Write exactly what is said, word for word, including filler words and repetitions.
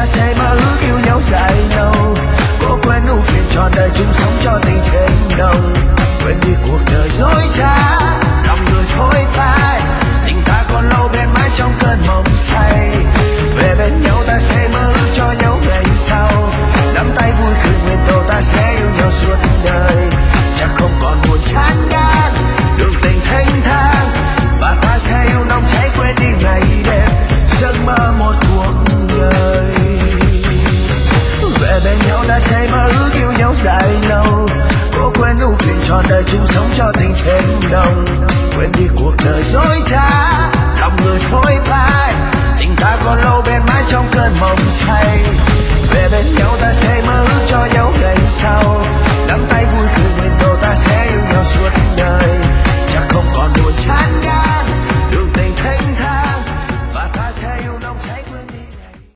ta sẽ mơ ước yêu nhau dài lâu. Cố quên ưu phiền trọn đời chung sống cho tình thêm nồng. Quên đi cuộc đời dối trá, lòng người phôi phai. Tình ta còn lâu bên mãi trong cơn mộng say. Về bên nhau ta sẽ mơ ước cho nhau ngày sau. Nắm tay vui cười nguyện cầu ta sẽ yêu nhau suốt đời. Chắc không còn buồn chán ngán, đường tình thanh thang. Và ta sẽ yêu nồng cháy quên đi ngày đêm, giấc mơ một cuộc đời. Về bên nhau ta sẽ mơ ước yêu nhau dài lâu. Cố quên ưu phiền trọn đời chung sống cho tình thêm nồng. Quên đi cuộc đời dối trá, lòng người phôi phai. Tình ta còn lâu bên mãi trong cơn mộng say. Về bên nhau